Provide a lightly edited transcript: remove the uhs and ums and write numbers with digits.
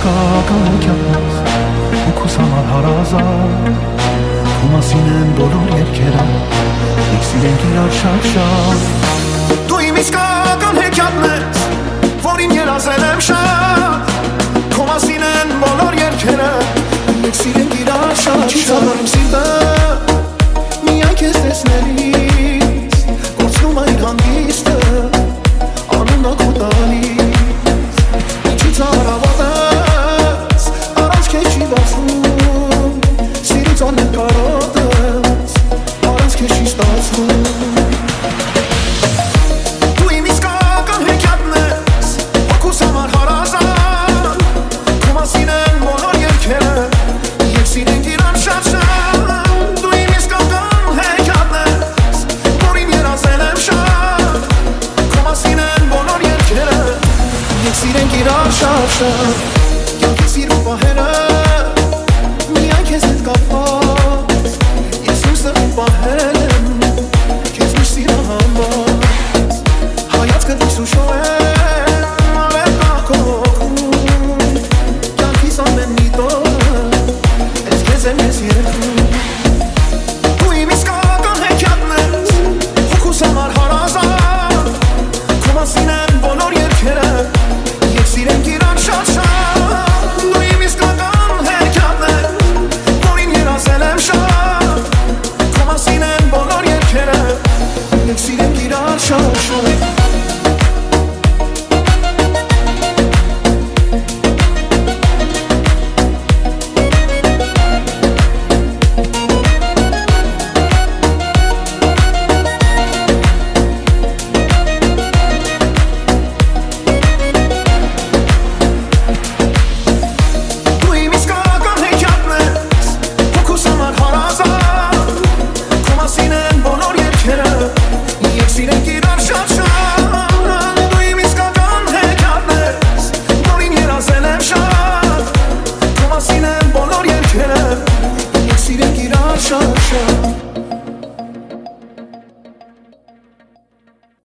իսկական հեքիաթնես հոգուս համար հարազատ Քո մասին են բոլոր երգերը Եկ սիրենք իրար շատ-շատ Դու իմ իսկական հեքիաթն ես Որին երազել եմ շատ Քո մասին են բոլոր երգերը Եկ սիրենք իրար շատ-շատ Չի ծավալում սիրտը Միայն քեզ տեսնելիս Կորցնում այն հանգիստը Անունը քո տալիս Ինչի ծարավատես Առանց քեզ չի բացվում Սիրուց անել կարոտես Առանց քեզ չի ստացվում Դու իմ իսկական հեքիաթն ես Հոգուս համար հարազատ Քո մասին են բոլոր երգերը Եկ սիրենք իրար շատ-շատ Դու իմ իսկական հեքիաթն ես Որին երազել եմ շատ Քո մասին են բոլոր երգերը Եկ սիրենք իրար շատ-շատ Կյանքի սիրուն պահերը Միայն քեզ հետ կապված Ես իմ սրտում պահել եմ Քեզ միշտ սիրահարված Հայացքդ ինձ ուշով է Ավել կա քո հոգում Կյանքիս ամեն մի տողը Ես քեզ եմ ես երգում Դու իմ իսկական հեքիաթն ես Հոգուս համար հարազատ Քո մասին են բոլոր երգերը Եկ սիրենք իրար շատ-շատ Դու իմ իսկական հեքիաթն ես Որին երազել եմ շատ Քո մասին են բոլոր երգերը Եկ սիրենք իրար շատ-շատ Դու իմ իսկական հեքիաթն ես Հոգուս համար հարազատ Քո մասին են բոլոր երգերը Եկ սիրենք իրար շատ-շատ Դու իմ իսկական հեքիաթն ես Որին երազել եմ շատ Քո մասին են բոլոր երգերը Եկ սիրենք իրար շատ-շատ